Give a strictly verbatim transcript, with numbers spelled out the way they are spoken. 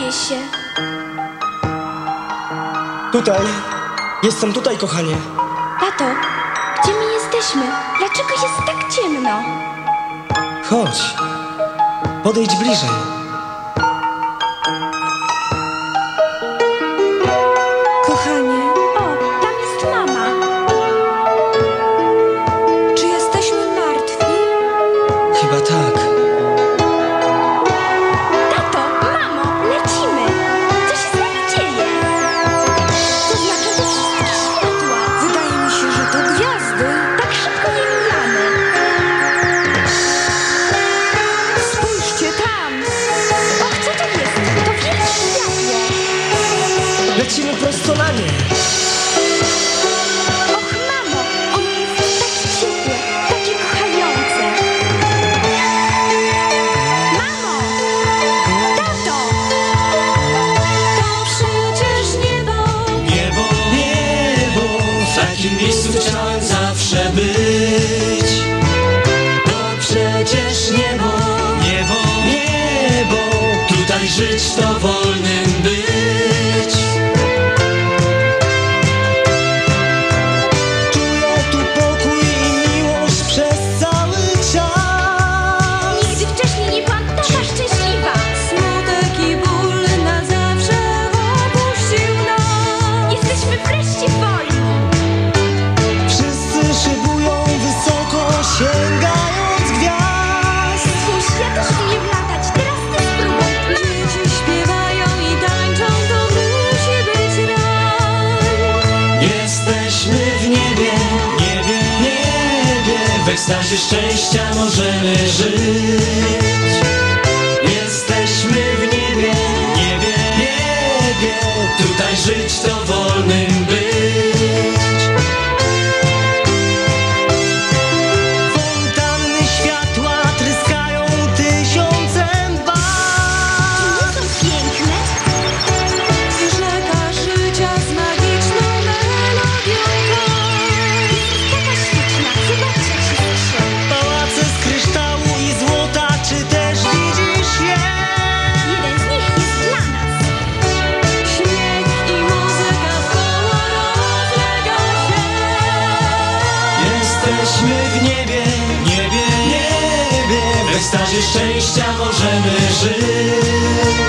boję się. Tutaj. Jestem tutaj, kochanie. Tato, gdzie my jesteśmy? Dlaczego jest tak ciemno? Chodź. Podejdź bliżej. Kochanie. O, tam jest mama. Czy jesteśmy martwi? Chyba tak. Tato, mamo, lecimy. Co się z nami dzieje? To znaczy te wszystkie światła. Wydaje mi się, że to gwiazdy. Tak szybko je mijamy. Spójrzcie tam. Och, co to jest? To wielkie światło. Lecimy prosto na nie. Och, mamo, ono jest takie ciepłe, takie kochające. Mamo! Tato! To przecież niebo. Niebo, niebo, w takim miejscu chciałem zawsze być. To przecież niebo, niebo, niebo, tutaj żyć to wolnym być. Czuję tu pokój i miłość przez cały czas. Nigdy wcześniej nie byłam taka szczęśliwa. Smutek i ból na zawsze opuścił nas. Jesteśmy wreszcie wolni. Wszyscy szybują wysoko, sięgając gwiazd. Spójrz, ja też umiem latać. Teraz ty spróbuj. Dzieci śpiewają i tańczą, to musi być raj. Jesteśmy w niebie, niebie, niebie, w ekstazie szczęścia możemy żyć. Jesteśmy w niebie, niebie, niebie, tutaj żyć to wolnym być. Fontanny światła tryskają tysiącem barw. Nie są piękne? Rzeka życia z magiczną melodią gra. Taka śliczna. Zobaczcie, jak się cieszę. Pałace z kryształu i złota, czy też widzisz je? Jeden z nich jest dla nas. Śmiech i muzyka wokoło rozlega się. Jesteśmy w niebie, niebie, niebie, w ekstazie szczęścia możemy żyć.